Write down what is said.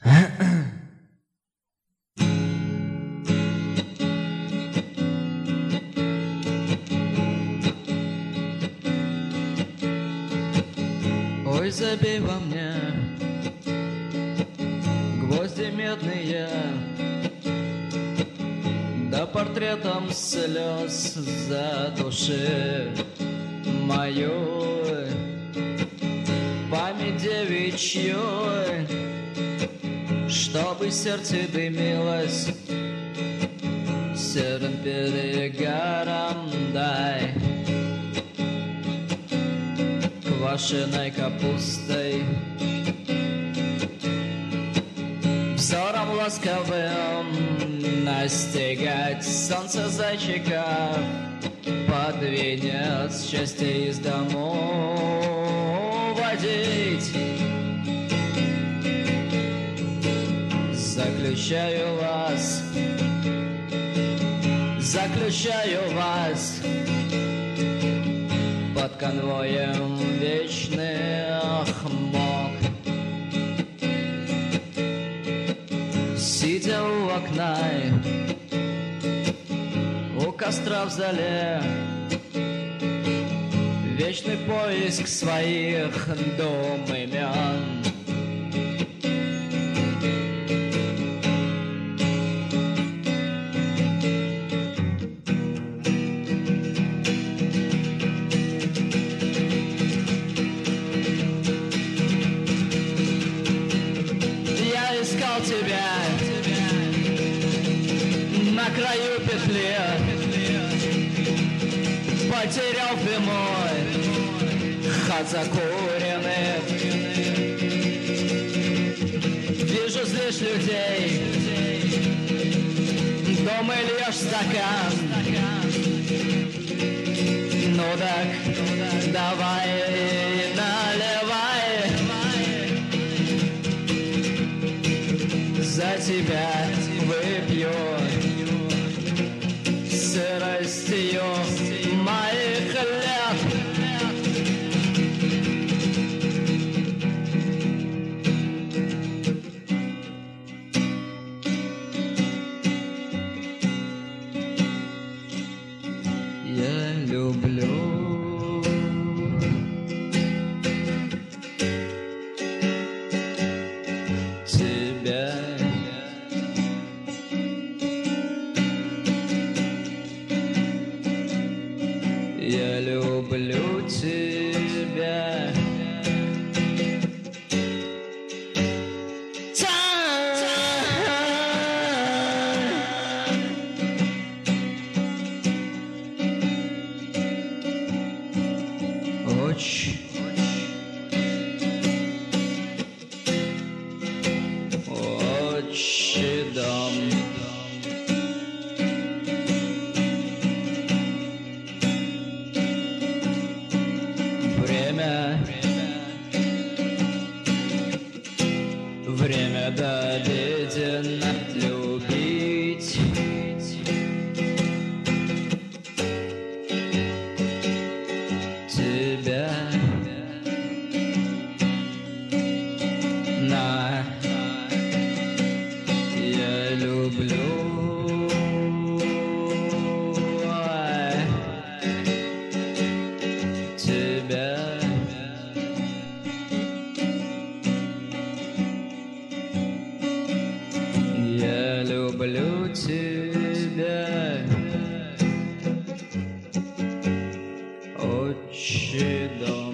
Ой, забей во мне гвозди медные, да портретом слез задуши мою память девичью, чтобы сердце дымилось серым перегаром. Дай квашеной капустой, взором ласковым настигать солнце зайчиков, под венец счастья из дому водить. Заключаю вас под конвоем вечных мук. Сидя у окна, у костра в зале, вечный поиск своих дум имен. Тебя на краю петли, потерял ты мой хат закуренный. Вижу, злишь людей, дома льешь стакан. Ну так давай наливай, за тебя выпью сыростью моих лет. Я люблю тебя. Я люблю тебя. Отчий дом. Время доведено любить. Тебя я люблю тебя. Я люблю тебя, отчий дом.